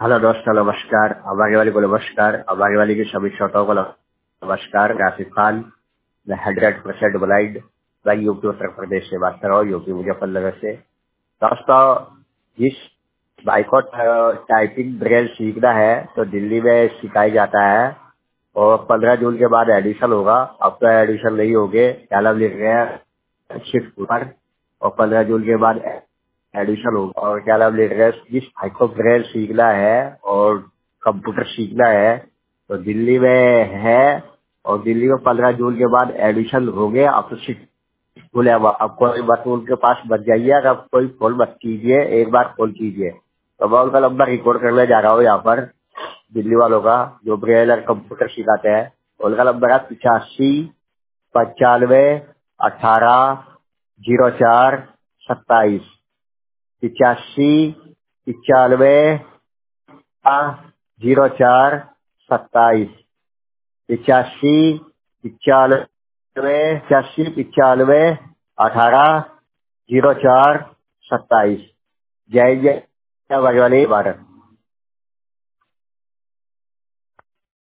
Hello दोस्तों, नमस्कार। अबागे वाली को नमस्कार। अबागे वाली के सभी श्रोताओं को नमस्कार। मैं आसिफ खान, मैं 100% ब्लाइंड, मैं यूपी उत्तर प्रदेश से बात कर रहा हूँ, यूपी मुजफ्फरनगर से। दोस्तों, जिस भाई को टाइपिंग ब्रेल सीखना है तो दिल्ली में सिखाई जाता है और 15 जून के बाद एडिशन होगा। अब तो एडिशन नहीं होगे, क्या नाम लिख रहे हैं शिफ्ट पर, और 15 जून के बाद एडिशन होगा। और क्या नाम लिख रहे हैं, जिस भाई को ब्रेल सीखना है और कंप्यूटर सीखना है तो दिल्ली में है, और दिल्ली में 15 जून के बाद एडिशन होंगे। अब तो बोले अब कोई मत उनके पास मत जाइए, अगर कोई कॉल मत कीजिए, एक बार कॉल कीजिए। तो मैं उनका नंबर रिकॉर्ड करने जा रहा हूँ यहाँ पर, दिल्ली वालों का जो ब्रेल और कंप्यूटर सिखाते हैं। उनका नंबर है 85 95 18 04 27। 85 95 04 27। 85 95 18 04 27। जय जय, वाली भारत।